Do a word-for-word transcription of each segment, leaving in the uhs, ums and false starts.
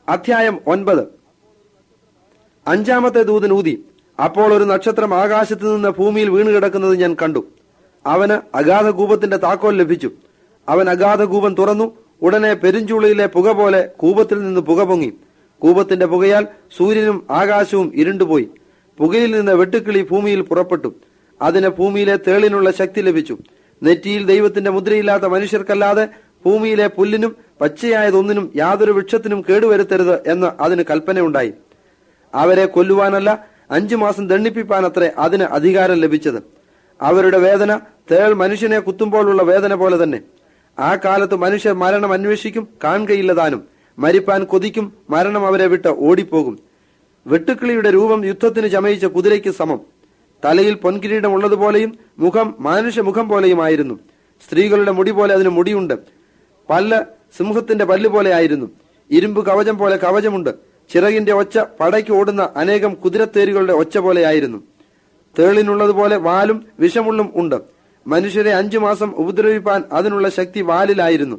അധ്യായം ഒൻപത്. അഞ്ചാമത്തെ ദൂതൻ ഊതി. അപ്പോൾ ഒരു നക്ഷത്രം ആകാശത്ത് നിന്ന് ഭൂമിയിൽ വീണുകിടക്കുന്നത് ഞാൻ കണ്ടു. അവന് അഗാധകൂപത്തിന്റെ താക്കോൽ ലഭിച്ചു. അവൻ അഗാധകൂപം തുറന്നു. ഉടനെ പെരുഞ്ചൂളയിലെ പുക പോലെ കൂപത്തിൽ നിന്ന് പുക പൊങ്ങി. കൂപത്തിന്റെ പുകയാൽ സൂര്യനും ആകാശവും ഇരുണ്ടുപോയി. പുകയിൽ നിന്ന് വെട്ടുക്കിളി ഭൂമിയിൽ പുറപ്പെട്ടു. അതിന് ഭൂമിയിലെ തേളിനുള്ള ശക്തി ലഭിച്ചു. നെറ്റിയിൽ ദൈവത്തിന്റെ മുദ്രയില്ലാത്ത മനുഷ്യർക്കല്ലാതെ ഭൂമിയിലെ പുല്ലിനും പച്ചയായതൊന്നിനും യാതൊരു വൃക്ഷത്തിനും കേടുവരുത്തരുത് എന്ന് അതിന് കൽപ്പനയുണ്ടായി. അവരെ കൊല്ലുവാനല്ല, അഞ്ചു മാസം ദണ്ഡിപ്പിപ്പാനത്രേ അതിന് അധികാരം ലഭിച്ചത്. അവരുടെ വേദന തേൾ മനുഷ്യനെ കുത്തുമ്പോഴുള്ള വേദന പോലെ തന്നെ. ആ കാലത്ത് മനുഷ്യർ മരണം അന്വേഷിക്കും, കാണുകയില്ലതാനും. മരിപ്പാൻ കൊതിക്കും, മരണം അവരെ വിട്ട് ഓടിപ്പോകും. വെട്ടുക്കിളിയുടെ രൂപം യുദ്ധത്തിന് ചമയിച്ച കുതിരയ്ക്ക് സമം. തലയിൽ പൊൻകിരീടം ഉള്ളതുപോലെയും മുഖം മാനുഷ്യമുഖം പോലെയുമായിരുന്നു. സ്ത്രീകളുടെ മുടി പോലെ അതിന് മുടിയുണ്ട്. പല്ല് സിംഹത്തിന്റെ പല്ല് പോലെ ആയിരുന്നു. ഇരുമ്പ് കവചം പോലെ കവചമുണ്ട്. ചിറകിന്റെ ഒച്ച പടയ്ക്ക് ഓടുന്ന അനേകം കുതിരത്തേരുകളുടെ ഒച്ച പോലെയായിരുന്നു. തേളിനുള്ളതുപോലെ വാലും വിഷമുള്ളും ഉണ്ട്. മനുഷ്യരെ അഞ്ചു മാസം ഉപദ്രവിപ്പാൻ അതിനുള്ള ശക്തി വാലിലായിരുന്നു.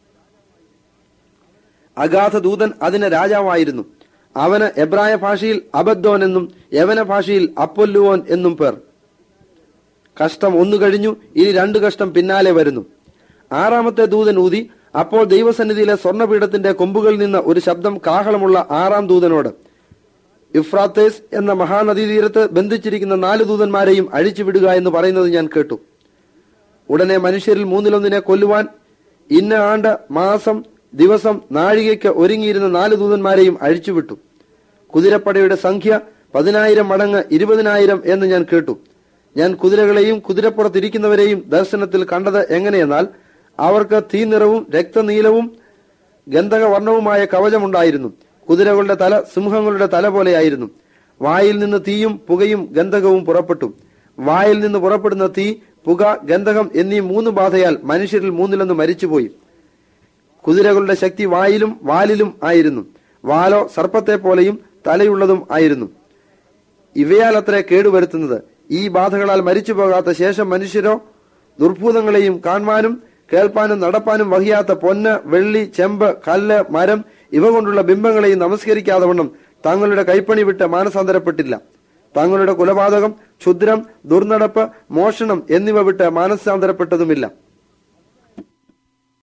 അഗാധ ദൂതൻ അതിന് രാജാവായിരുന്നു. അവന് എബ്രായ ഭാഷയിൽ അബദ്ദോൻ എന്നും യവന ഭാഷയിൽ അപ്പൊല്ലുവോൻ എന്നും പേർ. കഷ്ടം ഒന്നു കഴിഞ്ഞു, ഇനി രണ്ടു കഷ്ടം പിന്നാലെ വരുന്നു. ആറാമത്തെ ദൂതൻ ഊതി. അപ്പോൾ ദൈവസന്നിധിയിലെ സ്വർണ്ണപീഠത്തിന്റെ കൊമ്പുകളിൽ നിന്ന് ഒരു ശബ്ദം കാഹളമുള്ള ആറാം ദൂതനോട്, യുഫ്രാത്തേസ് എന്ന മഹാനദീ തീരത്ത് ബന്ധിച്ചിരിക്കുന്ന നാല് ദൂതന്മാരെയും അഴിച്ചുവിടുക എന്ന് പറയുന്നത് ഞാൻ കേട്ടു. ഉടനെ മനുഷ്യരിൽ മൂന്നിലൊന്നിനെ കൊല്ലുവാൻ ഇന്ന ആണ്ട് മാസം ദിവസം നാഴികയ്ക്ക് ഒരുങ്ങിയിരുന്ന നാല് ദൂതന്മാരെയും അഴിച്ചുവിട്ടു. കുതിരപ്പടയുടെ സംഖ്യ പതിനായിരം മടങ്ങ് ഇരുപതിനായിരം എന്ന് ഞാൻ കേട്ടു. ഞാൻ കുതിരകളെയും കുതിരപ്പുറത്തിരിക്കുന്നവരെയും ദർശനത്തിൽ കണ്ടത് എങ്ങനെയെന്നാൽ, അവർക്ക് തീനിറവും രക്തനീലവും ഗന്ധകവർണവുമായ കവചമുണ്ടായിരുന്നു. കുതിരകളുടെ തല സിംഹങ്ങളുടെ തല പോലെയായിരുന്നു. വായിൽ നിന്ന് തീയും പുകയും ഗന്ധകവും പുറപ്പെട്ടു. വായിൽ നിന്ന് പുറപ്പെടുന്ന തീ, പുക, ഗന്ധകം എന്നീ മൂന്ന് ബാധയാൽ മനുഷ്യരിൽ മൂന്നിലൊന്ന് മരിച്ചുപോയി. കുതിരകളുടെ ശക്തി വായിലും വാലിലും ആയിരുന്നു. വാലോ സർപ്പത്തെ പോലെയും തലയുള്ളതും ആയിരുന്നു. ഇവയാൽ അത്രേ കേടുവരുത്തുന്നത്. ഈ ബാധകളാൽ മരിച്ചു പോകാത്ത ശേഷം മനുഷ്യരോ ദുർഭൂതങ്ങളെയും കാണുവാനും കേൾപ്പാനും നടപ്പാനും വഹിയാത്ത പൊന്ന്, വെള്ളി, ചെമ്പ്, കല്ല്, മരം ഇവ കൊണ്ടുള്ള ബിംബങ്ങളെയും നമസ്കരിക്കാതെ വണ്ണം തങ്ങളുടെ കൈപ്പണി വിട്ട് മാനസാന്തരപ്പെട്ടില്ല. തങ്ങളുടെ കുലപാതകം, ക്ഷുദ്രം, ദുർനടപ്പ്, മോഷണം എന്നിവ വിട്ട് മാനസാന്തരപ്പെട്ടതുമില്ല.